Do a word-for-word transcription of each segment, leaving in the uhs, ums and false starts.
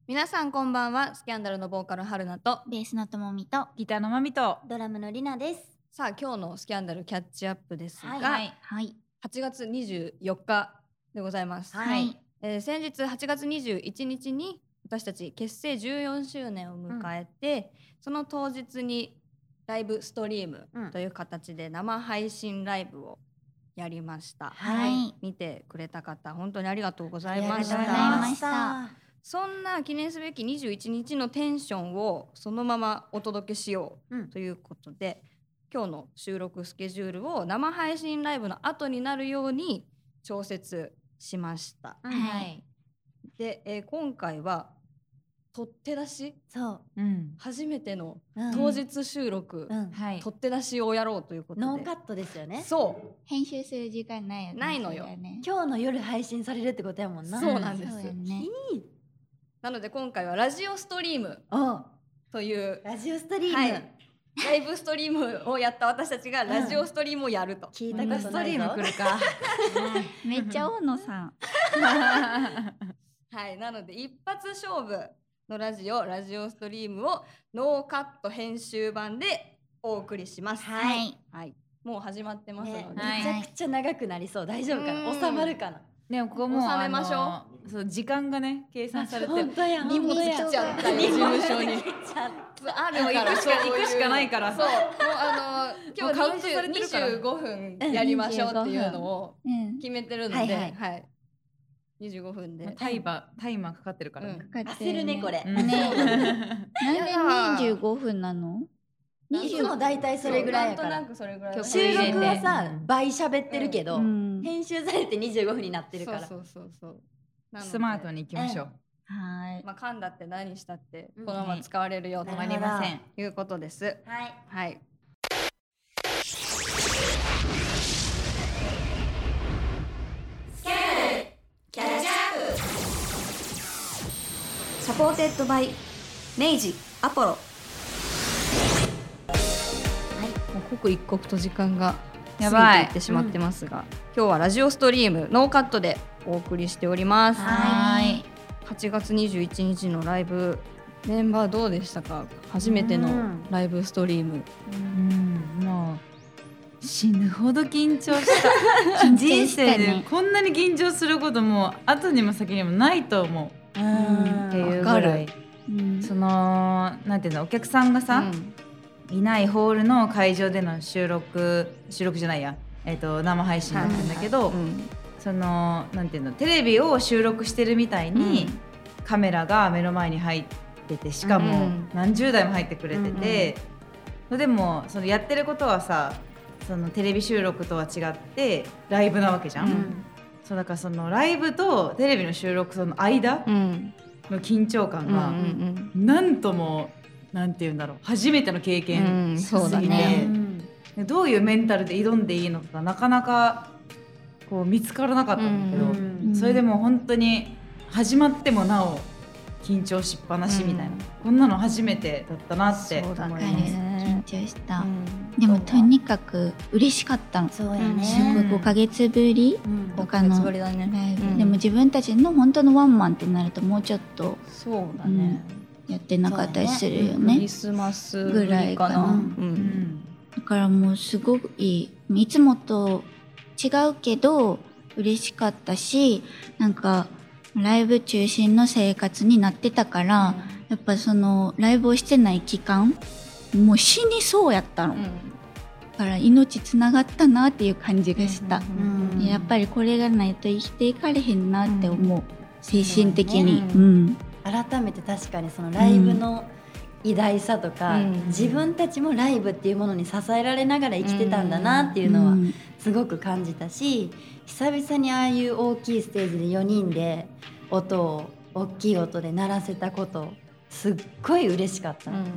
皆さんこんばんは。スキャンダルのボーカル春菜とベースのともみとギターのまみとドラムのりなです。 さあ今日のスキャンダルキャッチアップですが、 はいはいはちがつにじゅうよっかでございます、 はいはいえー先日はちがつにじゅういちにちに私たち結成じゅうよんしゅうねんを迎えて、うん、その当日にライブストリームという形で生配信ライブをやりました、 はい、 見てくれた方本当にありがとうございました。 ありがとうございました。 そんな記念すべきにじゅういちにちのテンションをそのままお届けしようということで、うん、今日の収録スケジュールを生配信ライブの後になるように調節しました、 うん、はい。 で、えー、今回は取って出し、 そう、 うん、 初めての当日収録、うんはい、取って出しをやろうということでノーカットですよね。 そう編集する時間ないよね。 ないのよ、 ね、 今日の夜配信されるってことやもんな。 そうなんです、 うんね、 いいなので今回はラジオストリームというラジオストリーム、 はい、ライブストリームをやった私たちがラジオストリームをやると、うん、 聞いたことないぞ。 ストリーム来るかめっちゃ大野さんはい、なので一発勝負のラジオラジオストリームをノーカット編集版でお送りします。 はい、 はい、もう始まってますので、 ね、めちゃくちゃ長くなりそう。大丈夫かな、収まるかな。 ね、ここも収めましょう。そう、時間がね計算されて本当や荷物来ちゃったよ、事務所にあるから行くしか行くしかないから、 そう、もうあの今日にじゅうごふんやりましょうっていうのを決めてるので、うん、はい、はいはい、にじゅうごふんでタイマータイマーかかってるからね、 うん、焦るねこれ、 うん、ねなんでにじゅうごふんなの？ いつもだいたいそれぐらいやから。収録はさ、うん、倍喋ってるけど、うん、編集されてにじゅうごふんになってるから。 そうそうそうそう、 スマートに行きましょう、 うん、はい、 まあ、噛んだって何したってこのまま使われるよと、 止まりませんいうことです。 はい、 はい、スキャンダルキャッチアップサポーテッドバイ明治アポロ。刻一刻と時間が過ぎていってしまってますが、うん、今日はラジオストリームノーカットでお送りしております。 はい、 はちがつにじゅういちにちのライブメンバーどうでしたか？初めてのライブストリーム、 うんうん、もう死ぬほど緊張した人生でこんなに緊張することも後にも先にもないと思う、うん、っていうぐらい、うん、そのなんていうの、お客さんがさ、うんいないホールの会場での収録収録じゃないや、えー、と生配信だったんだけど、はいはい、うん、そのなんていうの、テレビを収録してるみたいに、うん、カメラが目の前に入ってて、しかも何十台も入ってくれてて、うんうん、でもそのやってることはさ、そのテレビ収録とは違ってライブなわけじゃん、うん、そうだからそのライブとテレビの収録その間の緊張感が、うんうんうん、なんともなんていうんだろう、初めての経験すぎて、うん、そうだね、どういうメンタルで挑んでいいのかなかなかこう見つからなかったんだけど、うんうん、それでも本当に始まってもなお緊張しっぱなしみたいな、うん、こんなの初めてだったなって思います。 緊張した、うん、でもとにかく嬉しかったの。 そうやね、 すごいごかげつぶりとかのライブ、ね、うん、でも自分たちの本当のワンマンってなるともうちょっとそうだね、 うん、やってなかったりするよね。 クリスマスぐらいかな、うんうん、 だからもうすごくいい、いつもと違うけど嬉しかったし、なんかライブ中心の生活になってたから、うん、やっぱそのライブをしてない期間もう死にそうやったの、うん、だから命つながったなっていう感じがした、うんうん、やっぱりこれがないと生きていかれへんなって思う、うん、精神的に、ね、うん、 改めて確かにそのライブの偉大さとか、うん、自分たちもライブっていうものに支えられながら生きてたんだなっていうのはすごく感じたし、久々にああいう大きいステージでよにんで音を大きい音で鳴らせたことすっごい嬉しかった、うんうんうん、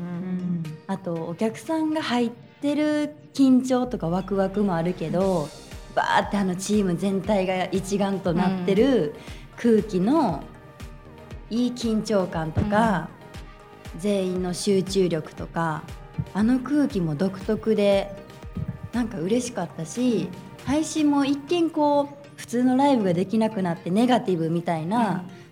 あとお客さんが入ってる緊張とかワクワクもあるけど、バーってあのチーム全体が一丸となってる空気のいい緊張感とか、うん、全員の集中力とか、あの空気も独特でなんか嬉しかったし、配信も一見こう普通のライブができなくなってネガティブみたいな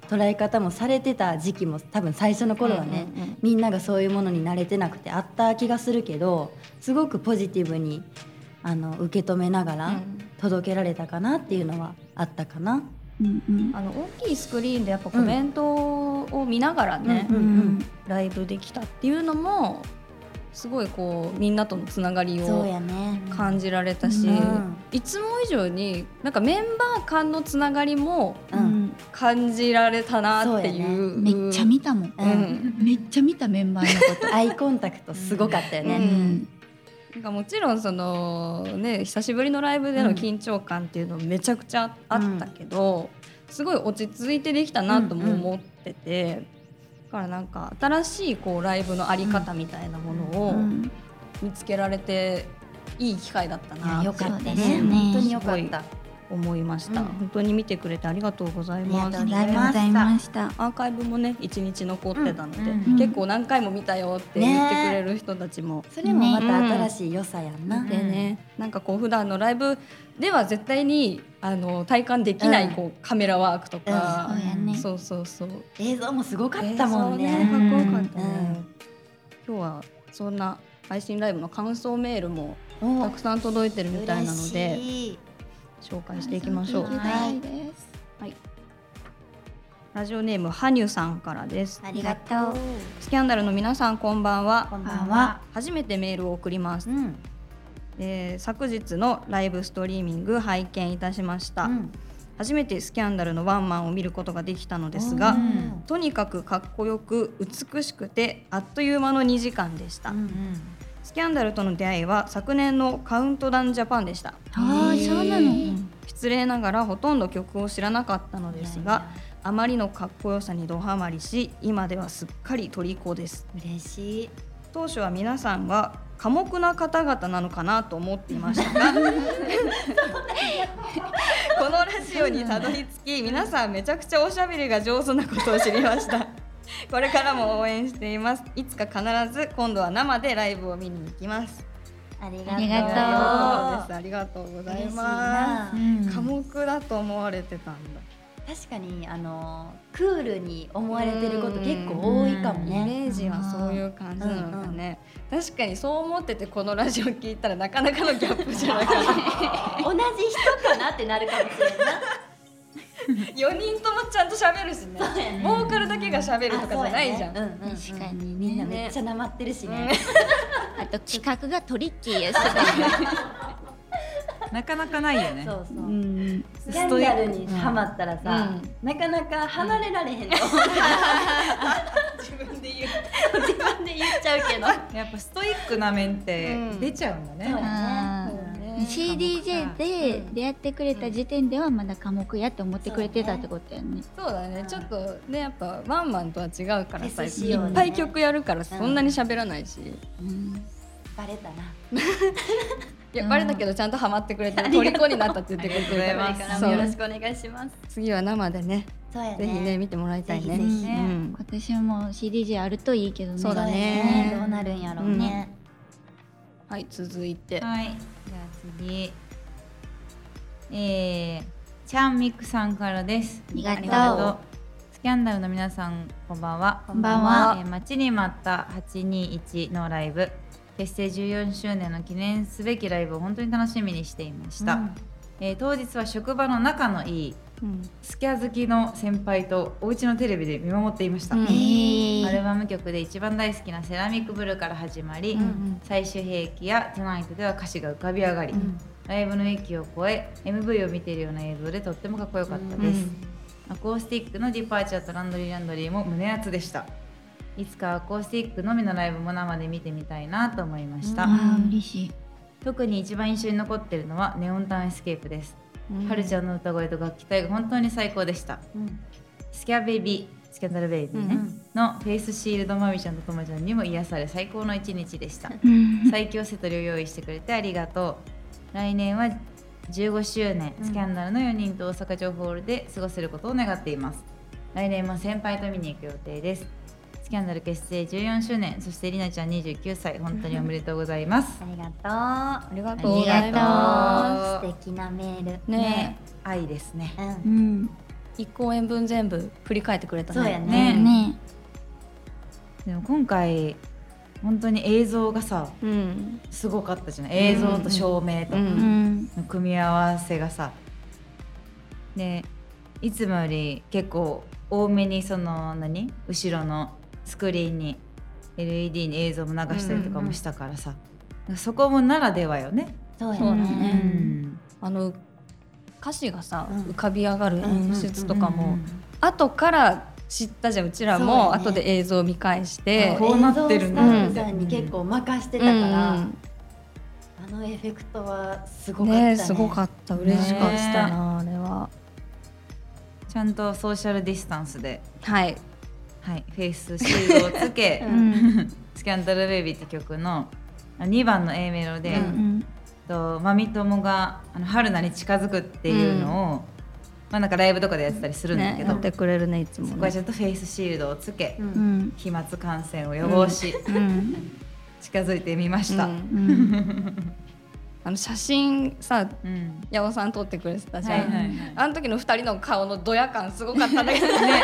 捉え方もされてた時期も多分最初の頃はね、 うんうんうん、 みんながそういうものに慣れてなくてあった気がするけど、すごくポジティブにあの受け止めながら届けられたかなっていうのはあったかな。 うんうん、 あの大きいスクリーンでやっぱコメントを見ながらね、 うんうんうん、 ライブできたっていうのもすごいこうみんなとのつながりを感じられたし、 うん、 いつも以上になんかメンバー間のつながりもうん感じられたなっていう、 うん、めっちゃ見たもん、 うん、 めっちゃ見たメンバーのことアイコンタクトすごかったよね、 うん、なんかもちろんその、ね、久しぶりのライブでの緊張感っていうのめちゃくちゃあったけど、うん、すごい落ち着いてできたなとも思ってて、うんうん、だからなんか新しいこうライブのあり方みたいなものを見つけられていい機会だったなって、 よかったね、 本当によかった思いました、うん、本当に見てくれてありがとうございます。 ありがとうございました。 アーカイブもねいちにち残ってたので、うんうん、 結構何回も見たよって言ってくれる人たちも、 ね、それもまた新しい良さやんな、 うん、でね、なんかこう普段のライブでは絶対にあの体感できないこう、うん、カメラワークとか、 うん、そうやね、 そうそうそう、 映像もすごかったもんね、 ね、かっこよかったね、うん、今日はそんな配信ライブの感想メールもたくさん届いてるみたいなので紹介していきましょう。 はい、 はい、ラジオネームはにゅさんからです。 ありがとう。 スキャンダルの皆さんこんばんは。 こんばんは。 初めてメールを送ります、うん、えー、昨日のライブストリーミング拝見いたしました、うん、初めてスキャンダルのワンマンを見ることができたのですが、うん、とにかくかっこよく美しくてあっという間のにじかんでした、うんうん、スキャンダルとの出会いは昨年のカウントダウンジャパンでした。 ああ、そうなの。 失礼ながらほとんど曲を知らなかったのですが、いやいや、あまりのかっこよさにドハマりし、今ではすっかり虜です。 嬉しい。 当初は皆さんが寡黙な方々なのかなと思っていましたがこのラジオにたどり着き、皆さんめちゃくちゃおしゃべりが上手なことを知りましたこれからも応援しています。いつか必ず今度は生でライブを見に行きます。 ありがとう。 ありがとうです。ありがとうございます。うん、寡黙だと思われてたんだ。 確かにあのクールに思われてること結構多いかもね。 イメージはそういう感じなのかね、うんうん、確かにそう思っててこのラジオ聞いたらなかなかのギャップじゃなかった同じ人かなってなるかもしれんなよにんともちゃんと喋るし ね, ねボーカルだけが喋るとかじゃないじゃん、 ね、うんうんうん、確かにみんなめっちゃなまってるしね、 うん、あと企画がトリッキーやしなかなかないよね。 そうそう、 うん、 スキャンダルにハマったらさ、うん、なかなか離れられへんの、うん、 自分で言う自分で言っちゃうけどやっぱストイックな面って出ちゃうんだね、うん、そうだね。 シーディージェー で出会ってくれた時点ではまだ寡黙やって思ってくれてたってことやね。 そうだね、ちょっとねやっぱワンマンとは違うからさ、 ね、 いっぱい曲やるからそんなに喋らないし、うんうん、 バレたないやバレたけどちゃんとハマってくれてる、虜になったって言ってくれてるからよろしくお願いします。 次は生でね、 そうやね、 ぜひね見てもらいたいね。 ぜひぜひね、 うん、今年も シーディージェー あるといいけどね。 そうだね、 どうなるんやろうね、 うん、はい、続いて、 はい、じゃあ次、えー、チャンミクさんからです。 ありがとう。 スキャンダルの皆さんこんばんは。 こんばんは。 えー、待ちに待ったはちにいちのライブ、結成じゅうよんしゅうねんの記念すべきライブを本当に楽しみにしていました、うん、えー、当日は職場の仲のいい、うん、スキャ好きの先輩とお家のテレビで見守っていました、うん、アルバム曲で一番大好きなセラミックブルーから始まり、うん、最終兵器やトゥナイトでは歌詞が浮かび上がり、うん、ライブの域を超え エムブイ を見ているような映像でとってもかっこよかったです、うん、アコースティックのディパーチャーとランドリーランドリーも胸熱でした。いつかアコースティックのみのライブも生で見てみたいなと思いました。 うん、嬉しい。 特に一番印象に残っているのはネオンタウンエスケープです、うん、はるちゃんの歌声と楽器隊が本当に最高でした、うん、スキャベビースキャンダルベイビーね、うん、のフェイスシールドマミちゃんとともちゃんにも癒され最高の一日でした、うん、最強セトリを用意してくれてありがとう。来年はじゅうごしゅうねん、スキャンダルのよにんと大阪城ホールで過ごせることを願っています。来年も先輩と見に行く予定です。スキャンダル結成じゅうよんしゅうねん、そしてりなちゃんにじゅうきゅうさい、本当におめでとうございます。 ありがとう。 ありがとうございます。 素敵なメール。 ね、愛ですね。 うん。 いち公演分全部振り返ってくれたね。 そうやね。 ねでも今回本当に映像がさ、 うん、 すごかったじゃない。映像と照明とうんの組み合わせがさ、でいつもより結構多めにその何後ろのスクリーンに エルイーディー に映像も流したりとかもしたからさ、うんうん、そこもならではよね。 そうやそうだね。 ね、 うん、 あの歌詞がさ、 うん浮かび上がる演出とかも、 うんうんうん後から知ったじゃん。うちらも後で映像見返して、 こうなってるんだ映像スタッフさんに結構任してたから、 うんうん、 あのエフェクトはすごかったね。 ね、すごかった。嬉しかったな、あれは。 ちゃんとソーシャルディスタンスで、 はいはい、フェイスシールドをつけ、 うん、 スキャンダルベイビーって曲のにばんの A メロで、 うんうんとマミ友があの春菜に近づくっていうのを、うん、まあ、なんかライブとかでやってたりするんだけど、 ね、やってくれるね、いつもね。 そこはちゃんとフェイスシールドをつけ、 ううんん飛沫感染を予防し、 うん、 近づいてみました、 うんうん、 あの写真さ、 うん八尾さん撮ってくれてたじゃん、 はいはいはい、 あの時のふたりの顔のドヤ感すごかったんだけどね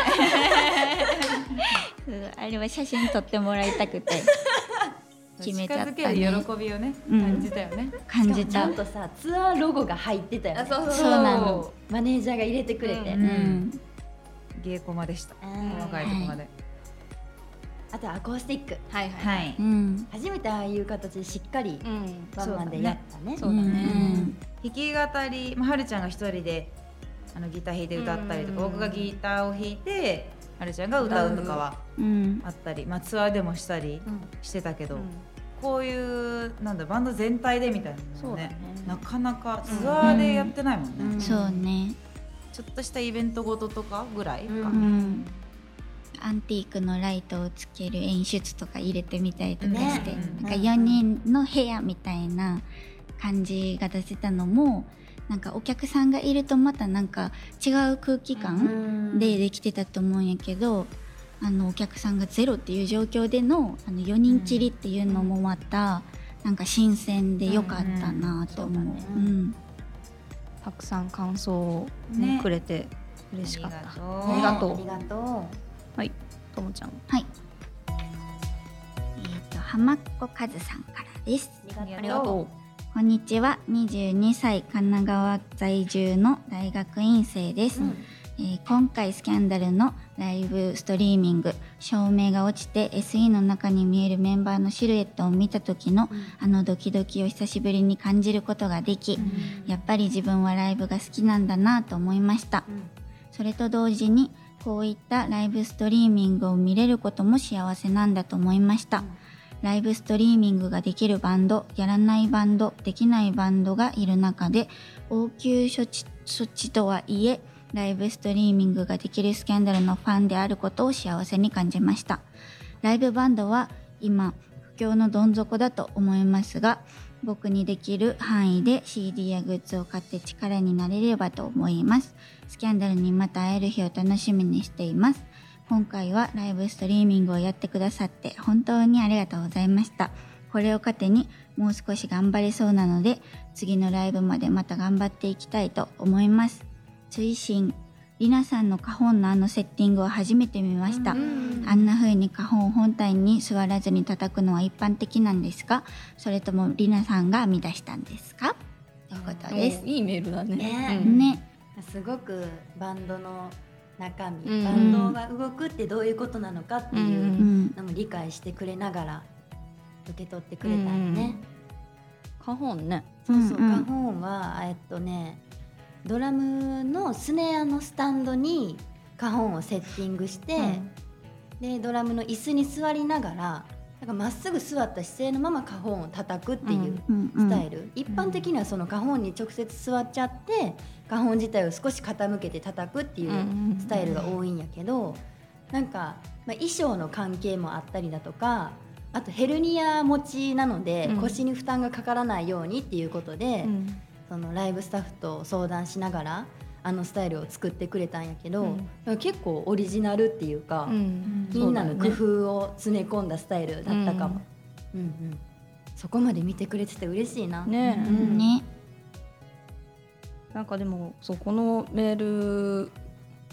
あれは写真撮ってもらいたくて決めちゃったね。 近づける喜びをね、 うん、 感じたよね。 感じた。 ちゃんとさツアーロゴが入ってたよね。 あ、そうそうそうなの。 マネージャーが入れてくれて、 うんうん、 ゲーコマでした。 うん細かいところまで、 あとアコースティック、 はいはい、 はい、 うん、 初めてああいう形でしっかりうんワンマンでやったね。 そうだね、 うん弾き語り、まあ、はるちゃんが一人であのギター弾いて歌ったりとか、 うん僕がギターを弾いてはるちゃんが歌うとかはうんあったり、まあ、ツアーでもしたりうんしてたけど、 うんこういうなんだバンド全体でみたいなのねそうだね、 なかなかツアーでやってないもんね、 うんそうね。 ちょっとしたイベントごととかぐらいか、 うんうんアンティークのライトをつける演出とか入れてみたりとかして、 ねなんかよにんの部屋みたいな感じが出せたのも、なんかお客さんがいるとまたなんか違う空気感でできてたと思うんやけど、あのお客さんがゼロっていう状況でのあのよにんきりっていうのもまたなんか新鮮で良かったなと思う。 うんうんそうだねうんたくさん感想を、ねねくれて嬉しかった。 ありがとうありがとうありがとはい、ともちゃん。 はい。えっ、と浜っ子カズさんからです。 う。ありありがとこんにちは。にじゅうにさい神奈川在住の大学院生です。 うんえー今回スキャンダルのライブストリーミング、照明が落ちて エスイー の中に見えるメンバーのシルエットを見た時のあのドキドキを久しぶりに感じることができ、やっぱり自分はライブが好きなんだなと思いました。それと同時にこういったライブストリーミングを見れることも幸せなんだと思いました。ライブストリーミングができるバンド、やらないバンド、できないバンドがいる中で、応急処置、処置とはいえライブストリーミングができるスキャンダルのファンであることを幸せに感じました。ライブバンドは今不況のどん底だと思いますが、僕にできる範囲で シーディー やグッズを買って力になれればと思います。スキャンダルにまた会える日を楽しみにしています。今回はライブストリーミングをやってくださって本当にありがとうございました。これを糧にもう少し頑張れそうなので、次のライブまでまた頑張っていきたいと思います。追伸、りなさんのカホンのあのセッティングを初めて見ました。あんな風にカホン本体に座らずに叩くのは一般的なんですか？それともりなさんが編み出したんですか？ということですお。いいメールだね。 ねうんね、 すごくバンドの中身、 うんバンドが動くってどういうことなのかっていううんのも理解してくれながら受け取ってくれたよね。 カホンね。 そうそう、 うんうんカホンはえっとねドラムのスネアのスタンドにカホンをセッティングして、でドラムの椅子に座りながらなんかまっすぐ座った姿勢のままカホンを叩くっていううんうんスタイル、一般的にはそのカホンに直接座っちゃってカホン自体を少し傾けて叩くっていうスタイルが多いんやけど、なんか、まあ、衣装の関係もあったりだとか、あとヘルニア持ちなので、 うん腰に負担がかからないようにっていうことで、 うんそのライブスタッフと相談しながらあのスタイルを作ってくれたんやけど、うん、結構オリジナルっていうか、 うん、 みんなの工夫を詰め込んだスタイルだったかも、うんうん、そこまで見てくれてて嬉しいな。 ね、 うん、 ね、 なんかでもそうこのメール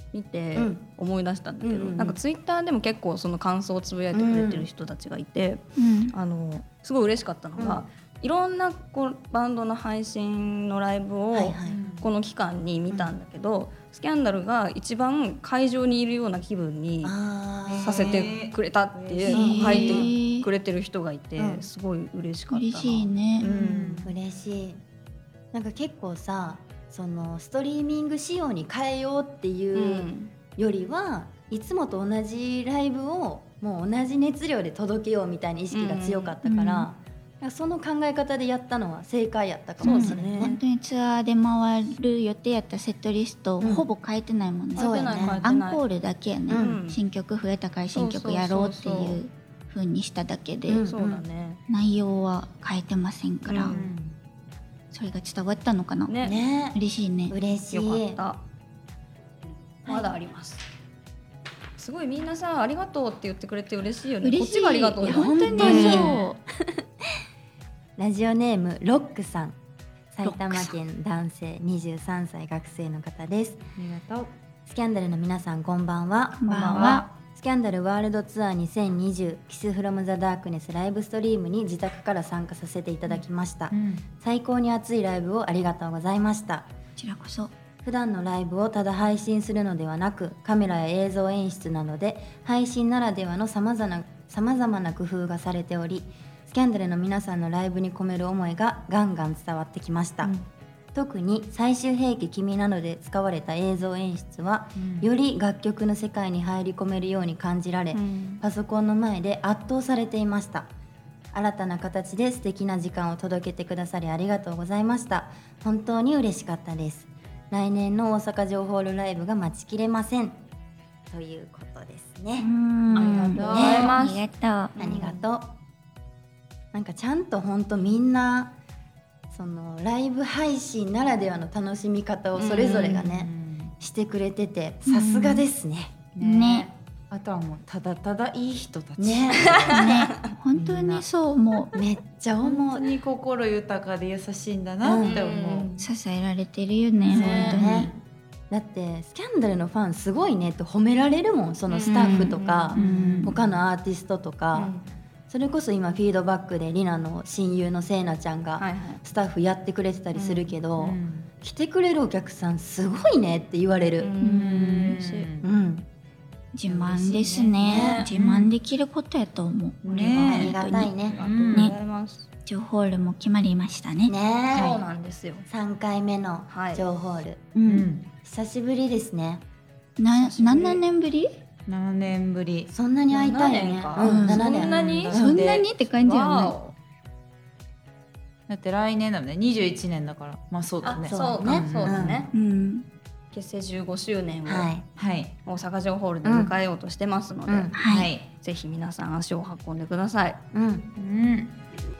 見てうん思い出したんだけど、 うんうんなんかツイッターでも結構その感想をつぶやいてくれてる人たちがいて、 うんあのすごい嬉しかったのが、いろんなこうバンドの配信のライブをはいはいこの期間に見たんだけど、スキャンダルが一番会場にいるような気分にあーさせてくれたってへー書いてくれてる人がいて、 うんすごい嬉しかったな。 嬉しいね、 うん嬉しい。なんか結構さそのストリーミング仕様に変えようってういうんよりは、いつもと同じライブをもう同じ熱量で届けようみたいな意識が強かったから、 うんなんかその考え方でやったのは正解やったかもしれないね。 本当にツアーで回る予定やったセットリスト、 うんほぼ変えてないもんね。 そうやね変えてないアン変えてないコールだけやね、 うん新曲増えたから新曲やろうってそうそうそうそういう風にしただけで、 うんそうだね。 内容は変えてませんから、 うんそれが伝わったのかな、 ねね嬉しいね。 嬉しい。 よかった。まだあります。すごいみんなさありがとうって言ってくれて嬉しいよね。 嬉しい。 こっちがありがとうよ。 いや本当に本当にそう。 ラジオネームロックさん、埼玉県男性にじゅうさんさい学生の方です。 ありがとう。 スキャンダルの皆さんこんばんは。 こんばんは。 スキャンダルワールドツアーにせんにじゅうキスフロムザダークネスライブストリームに自宅から参加させていただきました、 うん最高に熱いライブをありがとうございました。 こちらこそ。 普段のライブをただ配信するのではなく、カメラや映像演出などで配信ならではのさまざまな様々な工夫がされており、スキャンダルの皆さんのライブに込める思いがガンガン伝わってきました、 うん特に最終兵器君などで使われた映像演出は、 うんより楽曲の世界に入り込めるように感じられ、 うんパソコンの前で圧倒されていました。新たな形で素敵な時間を届けてくださりありがとうございました。本当に嬉しかったです。来年の大阪城ホールライブが待ちきれませんということですね。 うんありがとうございますねありがとう。 ありがとう。なんかちゃんと本当みんなそのライブ配信ならではの楽しみ方をそれぞれがね、してくれててさすがですね。 うんねあとはもうただただいい人たち。 ねね、本当にそう思う。 めっちゃ本思う。 当に心豊かで優しいんだなって思う。 支えられてるよね、 ね本当に。 ねだってスキャンダルのファンすごいねって褒められるもん、そのスタッフとか、 うん他のアーティストとか、それこそ今フィードバックでリナの親友のせいなちゃんがはいはい。 スタッフやってくれてたりするけど、 うん来てくれるお客さんすごいねって言われる。 うん嬉しい。 うん、 自慢ですねね。自慢できることやと思う。これねありがは本当に。 たいね。 ありがとうございます。 ジョーホールも決まりましたね。 ねえ、 そうなんですよ。 さんかいめのはいジョーホール、 う。 うんん久しぶりですね。 な、 久しぶり何年ぶり？ ななねんぶり。 そんなに会いたいよね。 ななねんかうん、 うんななねん。 そんなにうんそんなにって感じやね。 わお。 だって来年だもんね。にじゅういちねんだから。まあそうだあ、 ね。 そうねね。そうだね。 うん。 結成じゅうごしゅうねんをはい。 はい大阪城ホールで迎えようとしてますので、 うんはい。 はい。 ぜひ皆さん足を運んでください。 うん。 うん。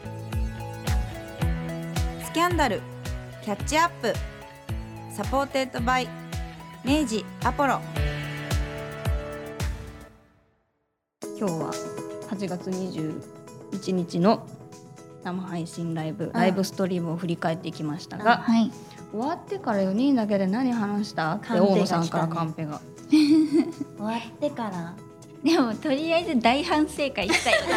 スキャンダルキャッチアップサポーテッドバイ明治アポロ。 今日ははちがつにじゅういちにちの生配信ライブ、ライブストリームを振り返っていきましたが、 はい。 終わってからよにんだけで何話したってカンペが大野さんから来たねカンペが。 終わってから。 でもとりあえず大反省会したよね。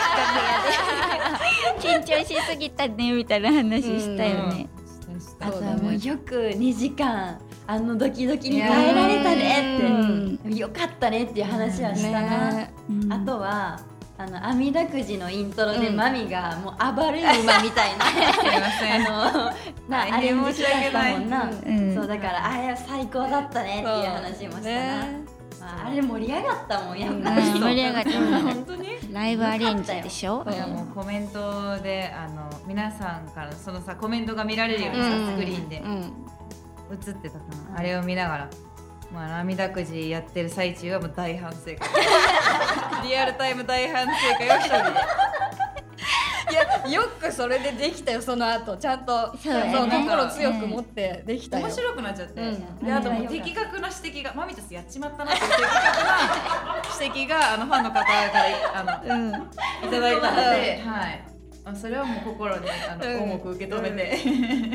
楽屋で緊張しすぎたねみたいな話したよね。 あとそうだねはもうよくにじかんあのドキドキに耐えられたねって、よかったねっていう話はしたな。 ねうんあとはあの阿弥陀くじのイントロでマミがもう暴れ馬みたいな、 すいません。 あのなあれ申し訳ないもんな、 うんそうだからあれは最高だったねっていう話もしたな、 ねまあ、あれ盛り上がったもんやっぱうんり、 盛り上がった。 本当に。 ライブアレンジでしょ。 いやもうコメントであの皆さんからそのさコメントが見られるようにさ、スクリーンでうん映ってたかな、あれを見ながら、まあ、涙くじやってる最中はもう大反省会リアルタイム大反省会を一人でいやよくそれでできたよその後ちゃんとそうだよね心強く持ってできたよ。 面白くなっちゃって、 うんであともう的確な指摘がマミタスやっちまったなっていう的確な指摘があのファンの方からあの、 うんいただいたので、はい、あそれはもう心にあの、 うん重く受け止めて、 みん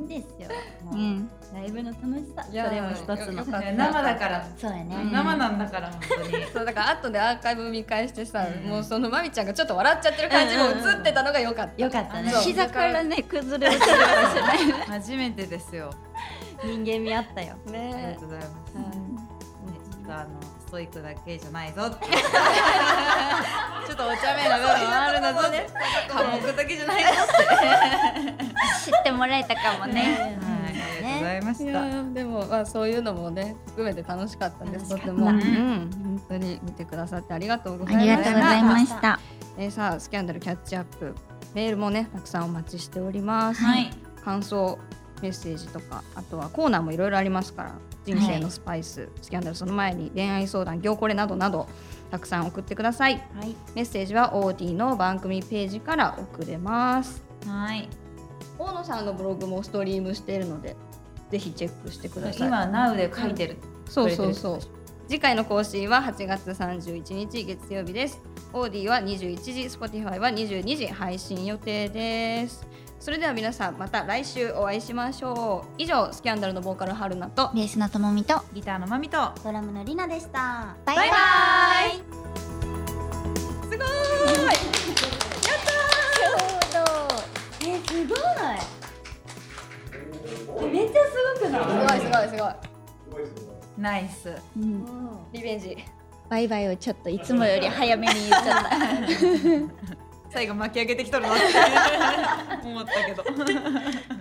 んですよ。もううんライブの楽しさ、そいやれも一つの。 よかった生だからそうやね。 生なんだから本当にそうだから後でアーカイブ見返してさ、 うんもうそのまみちゃんがちょっと笑っちゃってる感じも映ってたのが良かった。 よかったね。 そう膝からね崩れ落ちるかもしれない初めてですよ。 人間味あったよ。 ありがねとうございます。 はいね、ちょっとあのストイックだけじゃないぞってちょっとお茶目な部分あるんだぞね、寡黙だけじゃないぞって知ってもらえたかもねはい、ありがとうございまいやした。 ーでもまあそういうのもね含めて楽しかったです。と楽しかったても、う、 うん本当に見てくださってありがとうございました。 ありがとうございましたえーさあスキャンダルキャッチアップメールもねたくさんお待ちしております。 はい、 感想メッセージとかあとはコーナーもいろいろありますから、人生のスパイス、スキャンダルその前に恋愛相談、業コレなどなどたくさん送ってください。 はい。 メッセージは オーディー の番組ページから送れます。 はい、 大野さんのブログもストリームしているのでぜひチェックしてください。 今 ナウ で書いてる。 そうそうそう。次回の更新ははちがつさんじゅういちにち月曜日です。オーディーはにじゅういちじ、Spotify はにじゅうにじ配信予定です。それでは皆さんまた来週お会いしましょう。以上スキャンダルのボーカル春菜とベースのともみとギターのまみと。 ドラムのりなでした。 バイバイすごーいえ、すごい。え、めっちゃすごくない？ すごいすごいすごいナイス。 うんリベンジ。 バイバイをちょっといつもより早めに言っちゃった最後巻き上げてきとるなって思ったけど。